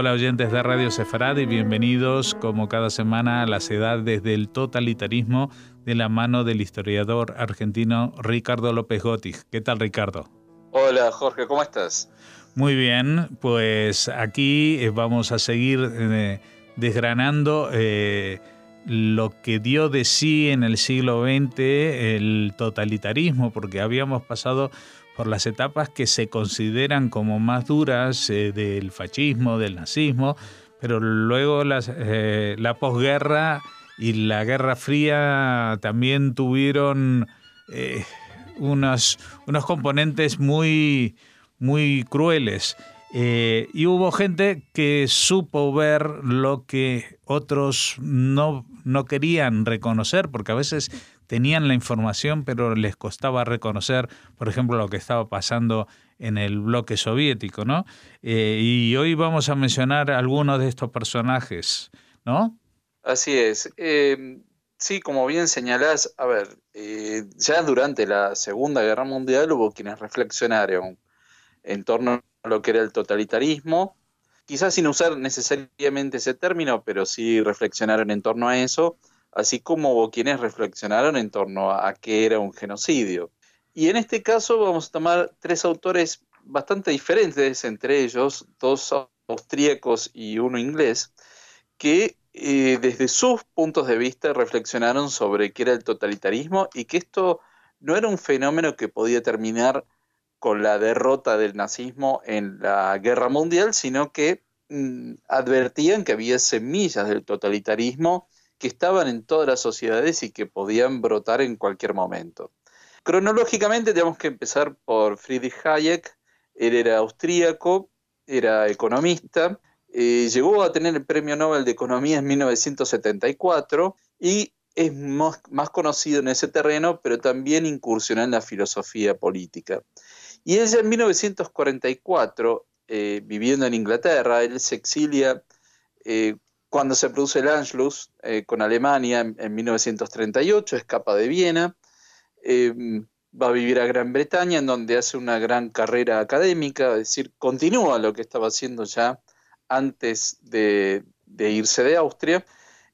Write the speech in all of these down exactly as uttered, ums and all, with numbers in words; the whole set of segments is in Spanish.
Hola oyentes de Radio Sefarad y bienvenidos como cada semana a Las Edades del Totalitarismo de la mano del historiador argentino Ricardo López Gotti. ¿Qué tal, Ricardo? Hola Jorge, ¿cómo estás? Muy bien, pues aquí vamos a seguir eh, desgranando eh, lo que dio de sí en el siglo veinte el totalitarismo, porque habíamos pasado por las etapas que se consideran como más duras eh, del fascismo, del nazismo, pero luego las, eh, la posguerra y la Guerra Fría también tuvieron eh, unos, unos componentes muy, muy crueles. Eh, y hubo gente que supo ver lo que otros no, no querían reconocer, porque a veces tenían la información, pero les costaba reconocer, por ejemplo, lo que estaba pasando en el bloque soviético, ¿no? Eh, y hoy vamos a mencionar algunos de estos personajes, ¿no? Así es. Eh, sí, como bien señalás, a ver, eh, ya durante la Segunda Guerra Mundial hubo quienes reflexionaron en torno a lo que era el totalitarismo, quizás sin usar necesariamente ese término, pero sí reflexionaron en torno a eso, así como hubo quienes reflexionaron en torno a, a qué era un genocidio. Y en este caso vamos a tomar tres autores bastante diferentes, entre ellos dos austríacos y uno inglés, que eh, desde sus puntos de vista reflexionaron sobre qué era el totalitarismo y que esto no era un fenómeno que podía terminar con la derrota del nazismo en la guerra mundial, sino que mm, advertían que había semillas del totalitarismo que estaban en todas las sociedades y que podían brotar en cualquier momento. Cronológicamente tenemos que empezar por Friedrich Hayek. Él era austríaco, era economista, eh, llegó a tener el Premio Nobel de Economía en mil novecientos setenta y cuatro y es más, más conocido en ese terreno, pero también incursionó en la filosofía política. Y ella en mil novecientos cuarenta y cuatro, eh, viviendo en Inglaterra, él se exilia eh, cuando se produce el Anschluss eh, con Alemania en, en mil novecientos treinta y ocho, escapa de Viena, eh, va a vivir a Gran Bretaña, en donde hace una gran carrera académica, es decir, continúa lo que estaba haciendo ya antes de, de irse de Austria,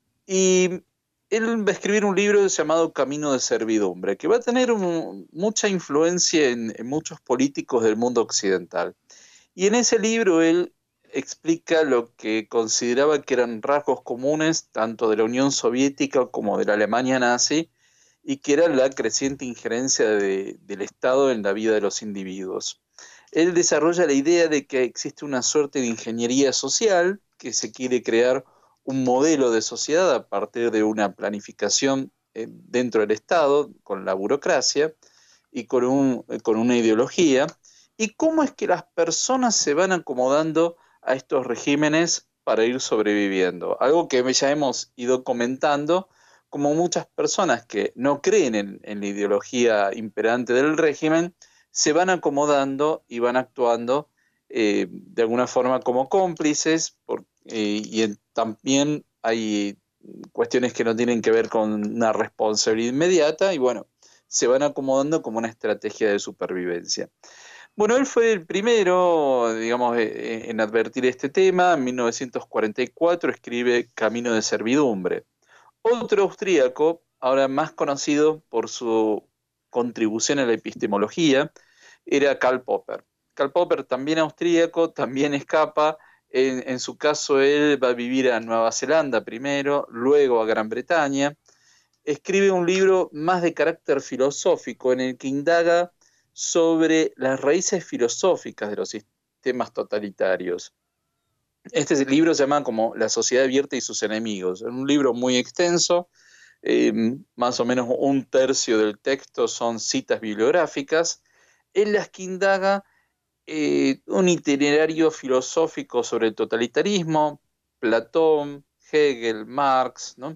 y él va a escribir un libro llamado Camino de Servidumbre, que va a tener un, mucha influencia en, en muchos políticos del mundo occidental. Y en ese libro él explica lo que consideraba que eran rasgos comunes tanto de la Unión Soviética como de la Alemania nazi, y que era la creciente injerencia de, del Estado en la vida de los individuos. Él desarrolla la idea de que existe una suerte de ingeniería social, que se quiere crear un modelo de sociedad a partir de una planificación eh, dentro del Estado, con la burocracia y con, un, con una ideología, y cómo es que las personas se van acomodando a estos regímenes para ir sobreviviendo. Algo que ya hemos ido comentando, como muchas personas que no creen en, en la ideología imperante del régimen, se van acomodando y van actuando eh, de alguna forma como cómplices, por, eh, y en, también hay cuestiones que no tienen que ver con una responsabilidad inmediata, y bueno, se van acomodando como una estrategia de supervivencia. Bueno, él fue el primero, digamos, eh, en advertir este tema. En mil novecientos cuarenta y cuatro escribe Camino de Servidumbre. Otro austríaco, ahora más conocido por su contribución a la epistemología, era Karl Popper. Karl Popper, también austríaco, también escapa. En, en su caso, él va a vivir a Nueva Zelanda primero, luego a Gran Bretaña. Escribe un libro más de carácter filosófico en el que indaga sobre las raíces filosóficas de los sistemas totalitarios. Este libro se llama como La sociedad abierta y sus enemigos. Es un libro muy extenso, eh, más o menos un tercio del texto son citas bibliográficas, en las que indaga eh, un itinerario filosófico sobre el totalitarismo, Platón, Hegel, Marx, ¿no?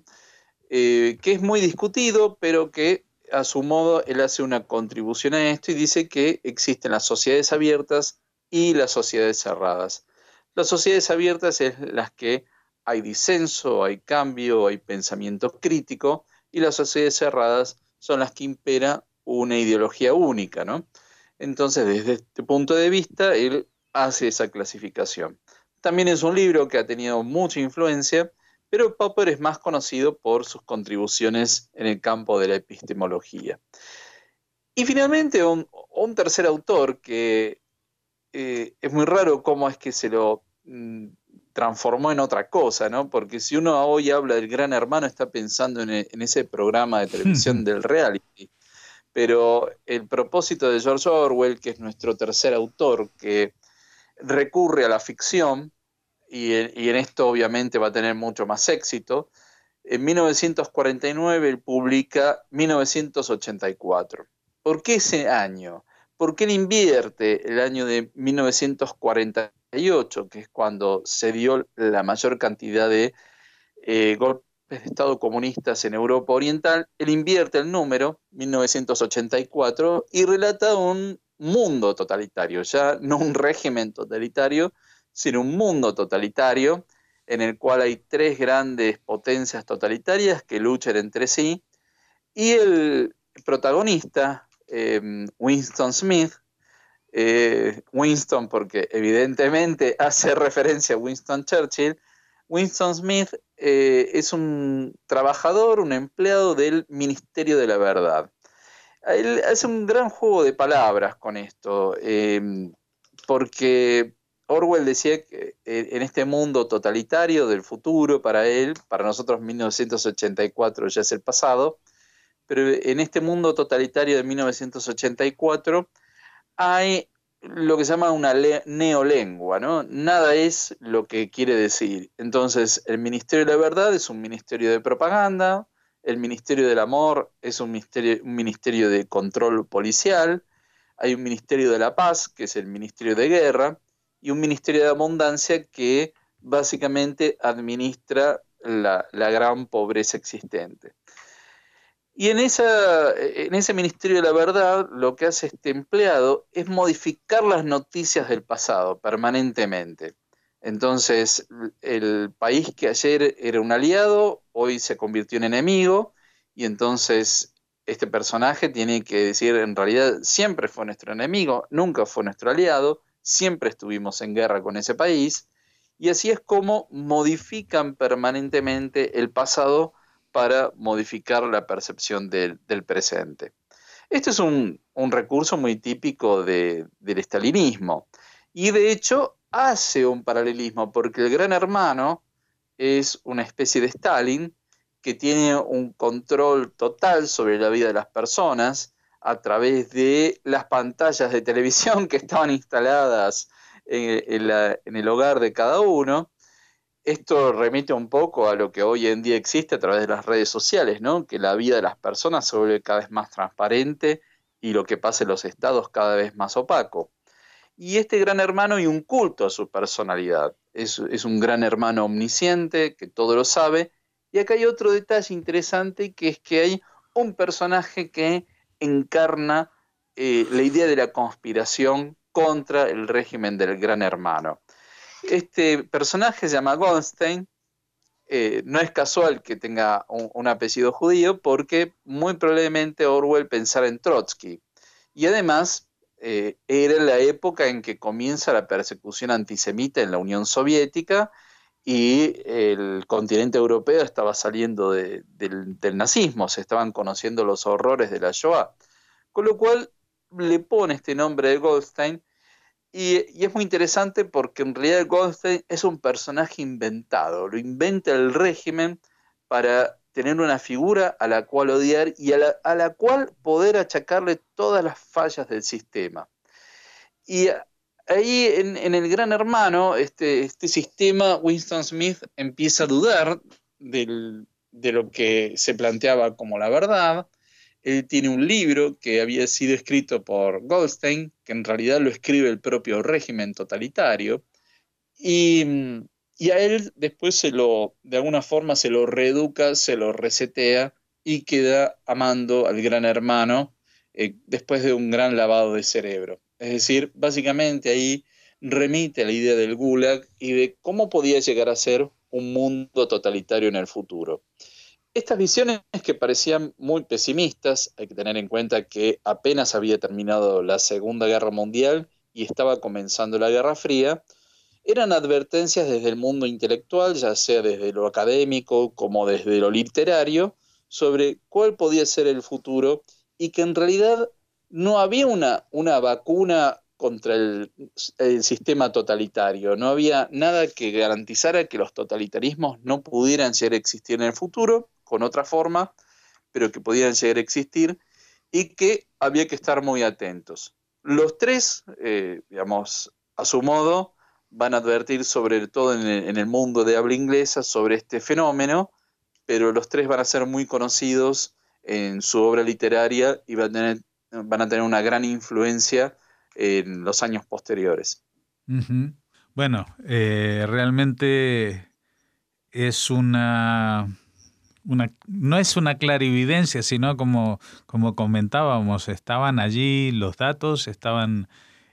eh, que es muy discutido, pero que a su modo él hace una contribución a esto y dice que existen las sociedades abiertas y las sociedades cerradas. Las sociedades abiertas es las que hay disenso, hay cambio, hay pensamiento crítico, y las sociedades cerradas son las que impera una ideología única, ¿no? Entonces, desde este punto de vista, él hace esa clasificación. También es un libro que ha tenido mucha influencia, pero Popper es más conocido por sus contribuciones en el campo de la epistemología. Y finalmente un, un tercer autor que eh, es muy raro cómo es que se lo mm, transformó en otra cosa, ¿no? Porque si uno hoy habla del Gran Hermano está pensando en, e- en ese programa de televisión del reality. Pero el propósito de George Orwell, que es nuestro tercer autor, que recurre a la ficción, y en, y en esto obviamente va a tener mucho más éxito, en mil novecientos cuarenta y nueve él publica mil novecientos ochenta y cuatro. ¿Por qué ese año? Porque él invierte el año de mil novecientos cuarenta y ocho, que es cuando se dio la mayor cantidad de eh, golpes de Estado comunistas en Europa Oriental. Él invierte el número, mil novecientos ochenta y cuatro, y relata un mundo totalitario, ya no un régimen totalitario, sino un mundo totalitario en el cual hay tres grandes potencias totalitarias que luchan entre sí, y el protagonista, eh, Winston Smith, eh, Winston porque evidentemente hace referencia a Winston Churchill. Winston Smith eh, es un trabajador, un empleado del Ministerio de la Verdad. Él hace un gran juego de palabras con esto, eh, porque Orwell decía que eh, en este mundo totalitario del futuro, para él, para nosotros mil novecientos ochenta y cuatro ya es el pasado, pero en este mundo totalitario de mil novecientos ochenta y cuatro hay lo que se llama una neolengua, ¿no? Nada es lo que quiere decir. Entonces, el Ministerio de la Verdad es un ministerio de propaganda, el Ministerio del Amor es un ministerio, un ministerio de control policial, hay un Ministerio de la Paz, que es el Ministerio de Guerra, y un Ministerio de Abundancia que básicamente administra la, la gran pobreza existente. Y en, esa, en ese Ministerio de la Verdad, lo que hace este empleado es modificar las noticias del pasado permanentemente. Entonces, el país que ayer era un aliado, hoy se convirtió en enemigo, y entonces este personaje tiene que decir, en realidad siempre fue nuestro enemigo, nunca fue nuestro aliado, siempre estuvimos en guerra con ese país, y así es como modifican permanentemente el pasado para modificar la percepción del, del presente. Este es un, un recurso muy típico de, del estalinismo, y de hecho hace un paralelismo, porque el Gran Hermano es una especie de Stalin que tiene un control total sobre la vida de las personas a través de las pantallas de televisión que estaban instaladas en, en, la, en el hogar de cada uno. Esto remite un poco a lo que hoy en día existe a través de las redes sociales, ¿no? Que la vida de las personas se vuelve cada vez más transparente y lo que pasa en los estados cada vez más opaco. Y este Gran Hermano hay un culto a su personalidad. Es, es un Gran Hermano omnisciente que todo lo sabe. Y acá hay otro detalle interesante, que es que hay un personaje que encarna eh, la idea de la conspiración contra el régimen del Gran Hermano. Este personaje se llama Goldstein. Eh, no es casual que tenga un, un apellido judío, porque muy probablemente Orwell pensara en Trotsky. Y además eh, era la época en que comienza la persecución antisemita en la Unión Soviética, y el continente europeo estaba saliendo de, del, del nazismo, se estaban conociendo los horrores de la Shoah. Con lo cual le pone este nombre de Goldstein. Y, y es muy interesante porque en realidad Goldstein es un personaje inventado, lo inventa el régimen para tener una figura a la cual odiar y a la, a la cual poder achacarle todas las fallas del sistema. Y ahí en, en el Gran Hermano, este, este sistema, Winston Smith empieza a dudar del, de lo que se planteaba como la verdad. Él tiene un libro que había sido escrito por Goldstein, que en realidad lo escribe el propio régimen totalitario, y, y a él después se lo, de alguna forma se lo reeduca, se lo resetea y queda amando al Gran Hermano eh, después de un gran lavado de cerebro. Es decir, básicamente ahí remite a la idea del Gulag y de cómo podía llegar a ser un mundo totalitario en el futuro. Estas visiones que parecían muy pesimistas, hay que tener en cuenta que apenas había terminado la Segunda Guerra Mundial y estaba comenzando la Guerra Fría, eran advertencias desde el mundo intelectual, ya sea desde lo académico como desde lo literario, sobre cuál podía ser el futuro y que en realidad no había una, una vacuna contra el, el sistema totalitario, no había nada que garantizara que los totalitarismos no pudieran llegar a existir en el futuro, con otra forma, pero que podían llegar a existir y que había que estar muy atentos. Los tres, eh, digamos, a su modo, van a advertir sobre todo en el, en el mundo de habla inglesa sobre este fenómeno, pero los tres van a ser muy conocidos en su obra literaria y van a tener, van a tener una gran influencia en los años posteriores. Uh-huh. Bueno, eh, realmente es una, una, no es una clarividencia, sino como, como comentábamos, estaban allí los datos, estaban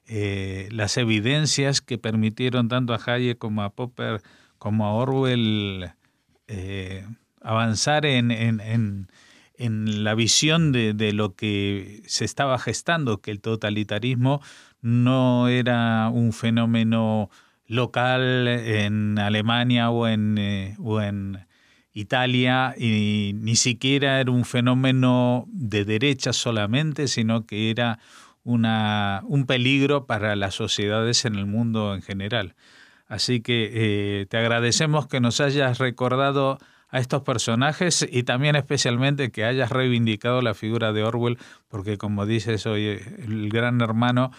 eh, las evidencias que permitieron tanto a Hayek como a Popper como a Orwell eh, avanzar en, en, en, en la visión de, de lo que se estaba gestando, que el totalitarismo no era un fenómeno local en Alemania o en, eh, o en Italia, y ni siquiera era un fenómeno de derecha solamente, sino que era una, un peligro para las sociedades en el mundo en general. Así que eh, te agradecemos que nos hayas recordado a estos personajes y también especialmente que hayas reivindicado la figura de Orwell, porque como dices hoy, el Gran Hermano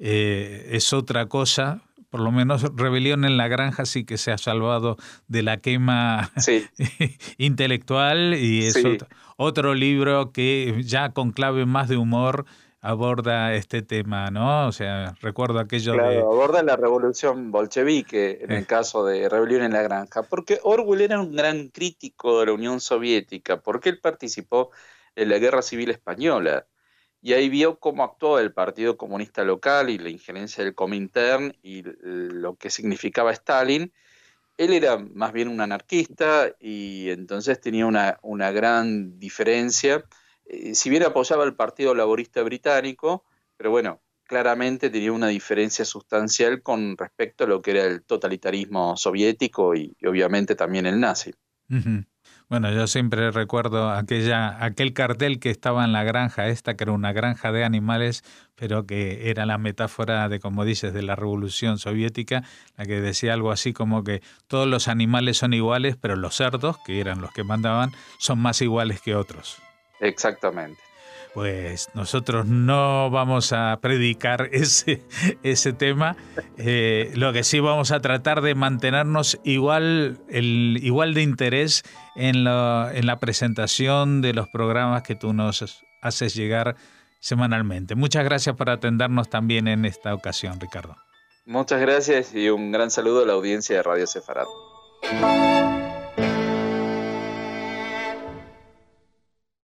eh, es otra cosa. Por lo menos Rebelión en la Granja sí que se ha salvado de la quema sí. intelectual, y es sí. otro, otro libro que ya con clave más de humor aborda este tema, ¿no? O sea, recuerdo aquello claro, de... aborda la revolución bolchevique en eh. el caso de Rebelión en la Granja, porque Orwell era un gran crítico de la Unión Soviética, porque él participó en la Guerra Civil Española, y ahí vio cómo actuó el Partido Comunista local y la injerencia del Comintern y lo que significaba Stalin. Él era más bien un anarquista y entonces tenía una, una gran diferencia. Eh, si bien apoyaba al Partido Laborista Británico, pero bueno, claramente tenía una diferencia sustancial con respecto a lo que era el totalitarismo soviético y, y obviamente también el nazi. Uh-huh. Bueno, yo siempre recuerdo aquella, aquel cartel que estaba en la granja esta, que era una granja de animales, pero que era la metáfora de, como dices, de la Revolución Soviética, la que decía algo así como que todos los animales son iguales, pero los cerdos, que eran los que mandaban, son más iguales que otros. Exactamente. Pues nosotros no vamos a predicar ese, ese tema. Eh, lo que sí vamos a tratar de mantenernos igual, el, igual de interés en, lo, en la presentación de los programas que tú nos haces llegar semanalmente. Muchas gracias por atendernos también en esta ocasión, Ricardo. Muchas gracias y un gran saludo a la audiencia de Radio Sefarad.